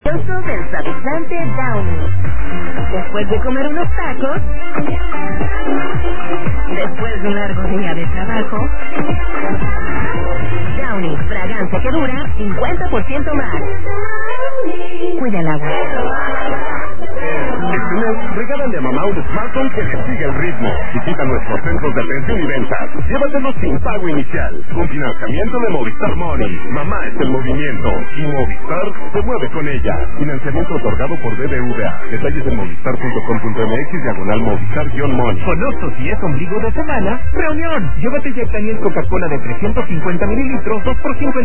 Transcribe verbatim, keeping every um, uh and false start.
del saborizante Downy. Después de comer unos tacos, después de un largo día de trabajo, Downy, fragancia que dura cincuenta por ciento más. Cuida el agua. Este mes, regálale a mamá un smartphone que le siga el ritmo. Visita nuestros centros de atención y ventas. Llévatelos sin pago inicial. Con financiamiento de Movistar Money. Mamá es el movimiento. Y Movistar se mueve con ella. Financiamiento otorgado por B B V A. Detalles en movistar punto com punto m x diagonal Movistar-Money. Con Oxxo, si es ombligo de semana, reunión. Llévate ya Daniel Coca-Cola de trescientos cincuenta mililitros, dos por cincuenta.